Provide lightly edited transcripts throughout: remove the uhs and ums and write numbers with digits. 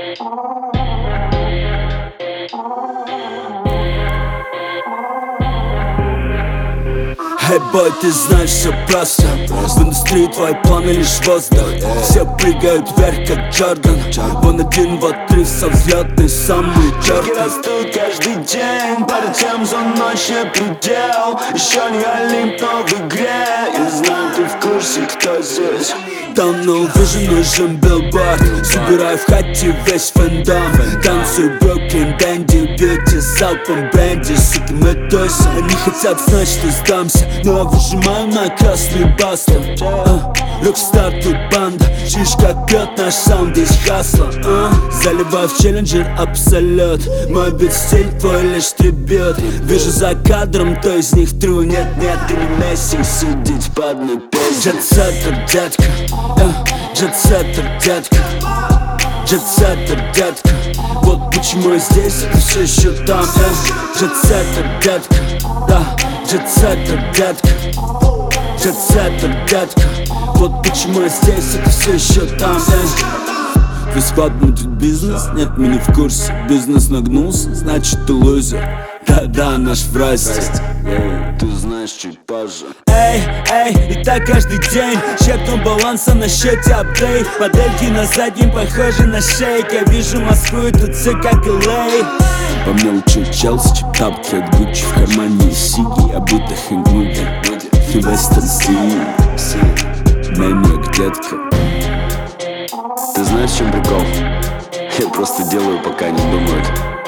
Эй, бой, ты знаешь, все просто. В индустрии твои планы лишь воздух. Все прыгают вверх, как Джордан. Вон один, вот три, со взлетной самый черт. Чеки растут каждый день, перед тем за ночь не предел. Еще не Олимп, но в игре. Я знаю, ты в курсе, кто здесь. Давно вижу, нужен билборд. Собираю в хате весь фэндом. Танцую Бруклин, Дэнди, бьюти, залпом бренди. Суки, мы тойся, они хотят знать, что сдамся. Но я выжимаю на красный бастер. Рокстар тут банда, шишка пьет, наш саунд здесь хасло. Заливаю в челленджер абсолют. Мой бит стиль, твой лишь трибют. Вижу за кадром, то из них тру. Нет, ты не Месси, сидеть по одной песне. Джетсеттер, детка, джетсеттер, детка, джетсеттер, детка. Вот почему я здесь, ты все еще там. Джетсеттер, детка, да, джетсеттер, детка, джетсеттер, детка. Вот почему я здесь, и ты все еще там. Весь склад будет бизнес, нет, мы не в курсе. Бизнес нагнулся, значит ты лузер. Да, наш в расте. Ты знаешь чуть позже. Эй, и так каждый день. Щепнул баланса на счете апдейт. Модельки на заднем похожи на шейк. Я вижу Москву и тут все как LA. По мелочи Челси, тапки от Гуччи. В кармане сиги, обуты хэнгнуги. И вестern стиль, Maniac, детка. Ты знаешь, в чем прикол? Я просто делаю, пока не думают.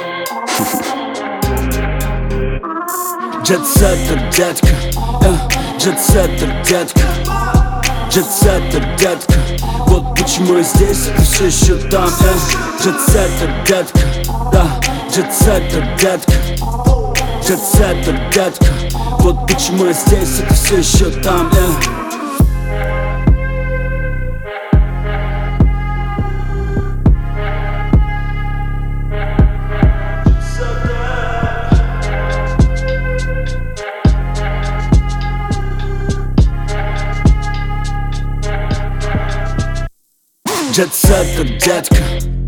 Джетсеттер, детка, джетсеттер, детка, джетсеттер, детка. Вот почему я здесь, и ты все еще там. Джетсеттер, детка, да, джетсеттер, детка, джетсеттер, детка. Вот почему я здесь, и ты все еще там. Джетсеттер, детка.